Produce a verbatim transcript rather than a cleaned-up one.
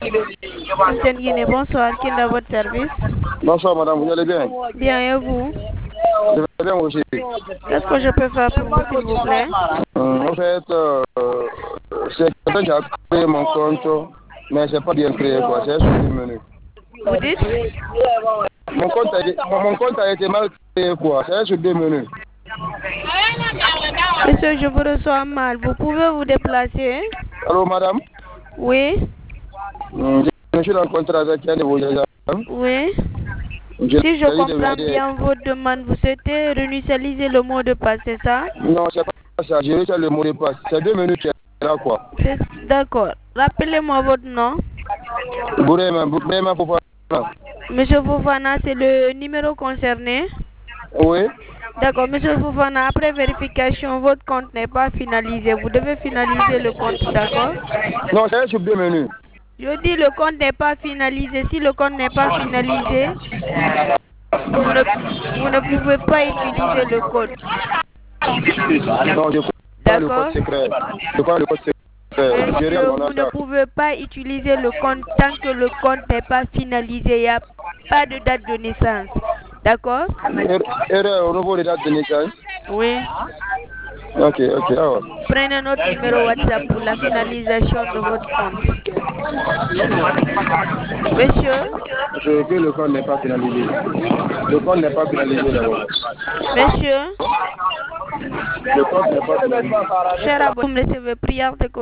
Antenne Guinée, bonsoir. Qui est dans votre service? Bonsoir madame, vous allez bien? Bien, et vous? Je vais bien aussi. Qu'est-ce que je peux faire pour vous, s'il vous plaît? Hum, en fait, euh, c'est quelqu'un qui a créé mon compte, mais c'est pas bien créé quoi, c'est sur le menu. Vous dites? Mon compte, a, mon, mon compte a été mal créé quoi, c'est sur deux menus. Monsieur, je vous reçois mal. Vous pouvez vous déplacer? Allô madame? Oui? Hum, je suis en contrat avec un de vos agents. Oui? Je Si je comprends de... bien votre demande, vous souhaitez réinitialiser le mot de passe, c'est ça? Non, c'est pas ça, j'ai réussi le mot de passe. C'est deux minutes qui est là quoi. D'accord. Rappelez-moi votre nom. Bourema, Bourema Fofana. Monsieur Fofana, c'est le numéro concerné? Oui. D'accord, monsieur Fofana, après vérification, votre compte n'est pas finalisé. Vous devez finaliser le compte, d'accord? Non, c'est sur deux menus. Je dis le compte n'est pas finalisé. Si le compte n'est pas finalisé, vous ne, vous ne pouvez pas utiliser le code. Non, je crois le code secret. Je crois le code secret. Monsieur, vous ne pouvez pas utiliser le compte tant que le compte n'est pas finalisé. Il n'y a pas de date de naissance. D'accord? Erreur au niveau de date de naissance? Oui. Ok, ok. Alors. Prenez notre numéro WhatsApp pour la finalisation de votre compte. Monsieur? Je que le compte n'est pas finalisé. Le compte n'est pas finalisé d'abord. Monsieur? Le compte n'est pas finalisé. Cher Abou, vous me recevez prière de